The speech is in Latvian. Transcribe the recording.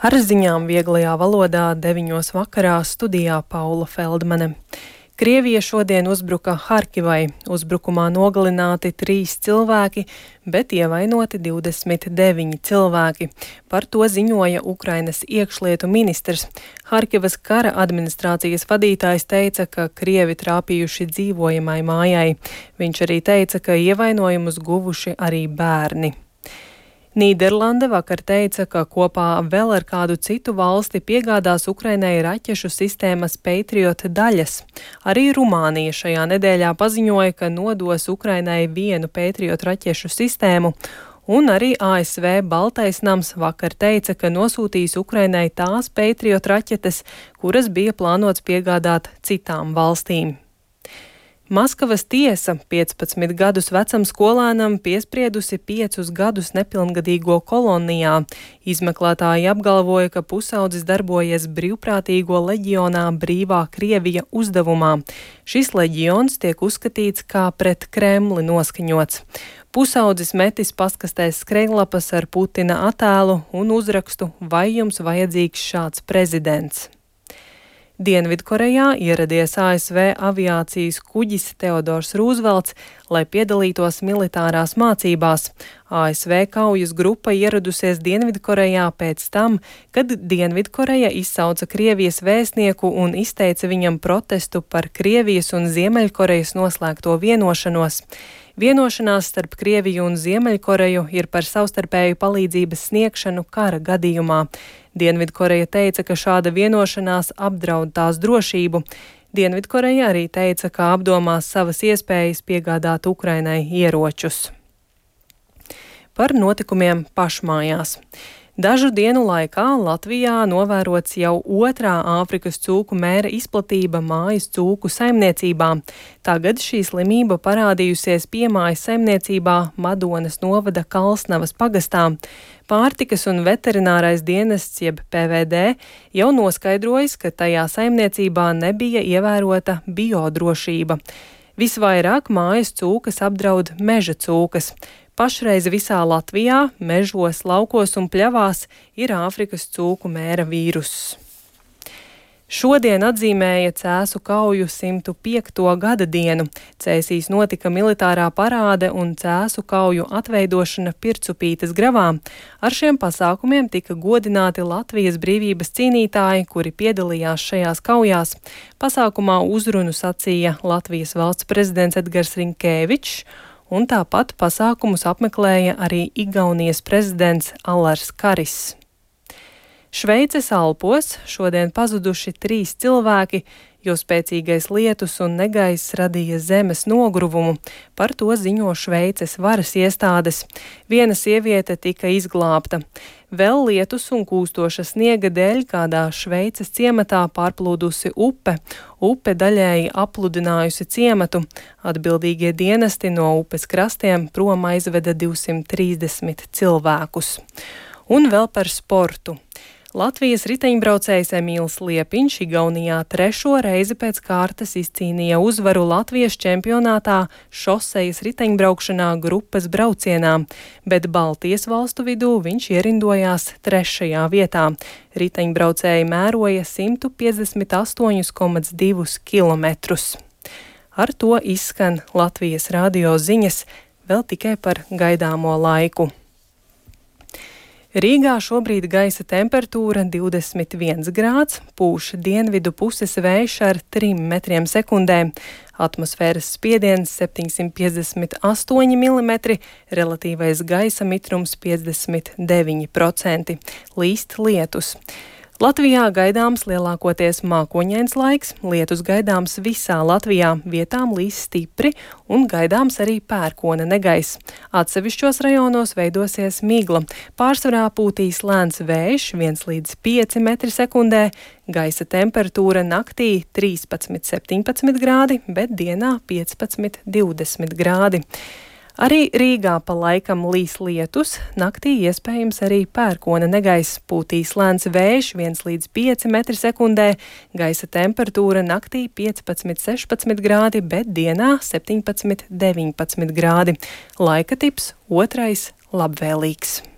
Ar ziņām vieglajā valodā 9:00 vakarā studijā Paula Feldmane. Krievija šodien uzbruka Harkivai. Uzbrukumā nogalināti 3 cilvēki, bet ievainoti 29 cilvēki. Par to ziņoja Ukrainas iekšlietu ministrs. Harkivas kara administrācijas vadītājs teica, ka krievi trāpījuši dzīvojamai mājai. Viņš arī teica, ka ievainojumus guvuši arī bērni. Nīderlande vakar teica, ka kopā vēl ar kādu citu valsti piegādās Ukrainai raķešu sistēmas Patriot daļas. Arī Rumānija šajā nedēļā paziņoja, ka nodos Ukrainai vienu Patriot raķešu sistēmu, un arī ASV Baltais nams vakar teica, ka nosūtīs Ukrainai tās Patriot raķetes, kuras bija plānots piegādāt citām valstīm. Maskavas tiesa 15 gadus vecam skolēnam piespriedusi 5 gadus nepilngadīgo kolonijā. Izmeklētāji apgalvoja, ka pusaudzis darbojies brīvprātīgo leģionā Brīvā Krievija uzdevumā. Šis leģions tiek uzskatīts kā pret Kremli noskaņots. Pusaudzis metis paskastēs skrejlapas ar Putina attēlu un uzrakstu "Vai jums vajadzīgs šāds prezidents?". Dienvidkorejā ieradies ASV aviācijas kuģis Teodors Rūzvelts, lai piedalītos militārās mācībās. ASV kaujas grupa ieradusies Dienvidkorejā pēc tam, kad Dienvidkoreja izsauca Krievijas vēstnieku un izteica viņam protestu par Krievijas un Ziemeļkorejas noslēgto vienošanos. Vienošanās starp Krieviju un Ziemeļkoreju ir par savstarpēju palīdzības sniegšanu kara gadījumā. Dienvidkoreja teica, ka šāda vienošanās apdraud tās drošību. Dienvidkoreja arī teica, ka apdomās savas iespējas piegādāt Ukrainai ieročus. Par notikumiem pašmājās. Dažu dienu laikā Latvijā novērots jau 2. Āfrikas cūku mēra izplatība mājas cūku saimniecībā. Tagad šī slimība parādījusies piemājas saimniecībā Madonas novada Kalsnavas pagastā. Pārtikas un veterinārais dienests, jeb PVD, jau noskaidrojis, ka tajā saimniecībā nebija ievērota biodrošība. Visvairāk mājas cūkas apdraud meža cūkas. Pašreiz visā Latvijā, mežos, laukos un pļavās ir Āfrikas cūku mēra vīruss. Šodien atzīmēja Cēsu kauju 105. gada dienu. Cēsīs notika militārā parāde un Cēsu kauju atveidošana Pircupītes gravā. Ar šiem pasākumiem tika godināti Latvijas brīvības cīnītāji, kuri piedalījās šajās kaujās. Pasākumā uzrunu sacīja Latvijas valsts prezidents Edgars Rinkēvičs, un tāpat pasākumus apmeklēja arī Igaunijas prezidents Alars Karis. Šveices Alpos šodien pazuduši 3 cilvēki, jo spēcīgais lietus un negaiss radīja zemes nogruvumu. Par to ziņo Šveices varas iestādes. Viena sieviete tika izglābta. Vēl lietus un kūstoša sniega dēļ kādā Šveices ciematā pārplūdusi upe. Upe daļēji apludinājusi ciematu. Atbildīgie dienesti no upes krastiem prom aizveda 230 cilvēkus. Un vēl par sportu. Latvijas riteņbraucējs Emīls Liepiņš Igaunijā 3. reizi pēc kārtas izcīnīja uzvaru Latvijas čempionātā šosejas riteņbraukšanā grupas braucienā, bet Baltijas valstu vidū viņš ierindojās 3. vietā. Riteņbraucēji mēroja 158,2 kilometrus. Ar to izskan Latvijas radio ziņas, vēl tikai par gaidāmo laiku. Rīgā šobrīd gaisa temperatūra 21 grāds, pūš dienvidu puses vējš ar 3 metriem sekundē, atmosfēras spiediens 758 mm, relatīvais gaisa mitrums 59%, līst lietus. Latvijā gaidāms lielākoties mākoņains laiks, lietus gaidāms visā Latvijā, vietām līs stipri un gaidāms arī pērkona negaiss. Atsevišķos rajonos veidosies migla, pārsvarā pūtīs lēns vējš 1 līdz 5 metri sekundē, gaisa temperatūra naktī 13–17 grādi, bet dienā 15–20 grādi. Arī Rīgā pa laikam līs lietus, naktī iespējams arī pērkona negaiss, pūtīs lēns vējš 1 līdz 5 metri sekundē, gaisa temperatūra naktī 15–16 grādi, bet dienā 17–19 grādi. Laika tips 2. labvēlīgs.